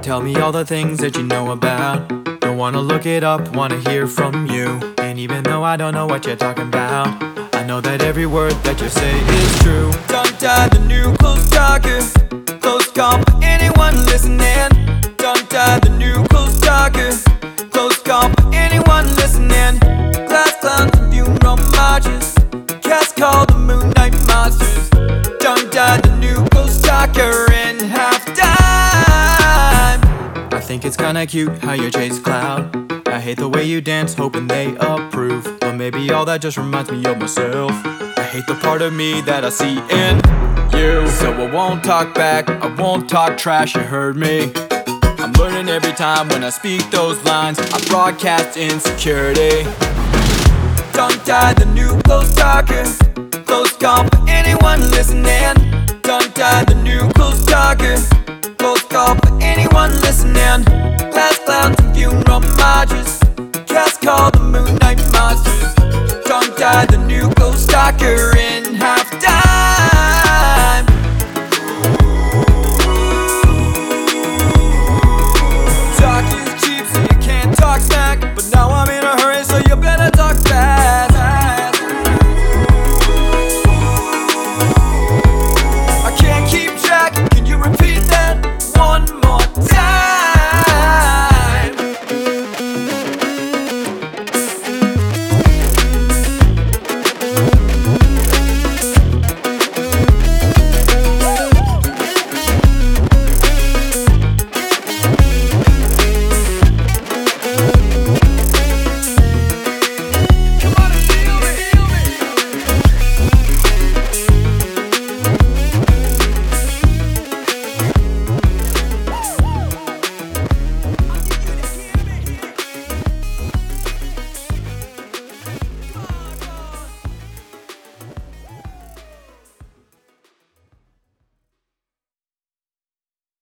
Tell me all the things that you know about. Don't wanna look it up, wanna hear from you. And even though I don't know what you're talking about, I know that every word that you say is true. Tongue-tied, the new close talker. Close call for anyone listening. Tongue-tied, the new close talker. Close call for anyone listening. Glass clowns and funeral marches. Cats call the moon night monsters. Tongue-tied, the new close talker in halftime. I think it's kinda cute how you chase cloud. I hate the way you dance, hoping they approve. But maybe all that just reminds me of myself. I hate the part of me that I see in you. So I won't talk back, I won't talk trash, you heard me. I'm learning every time when I speak those lines. I broadcast insecurity. Tongue-tied, the new close talker. Close call for anyone listening. Tongue-tied, the new close talker. Close call for anyone listening. Glass clowns and funeral marches.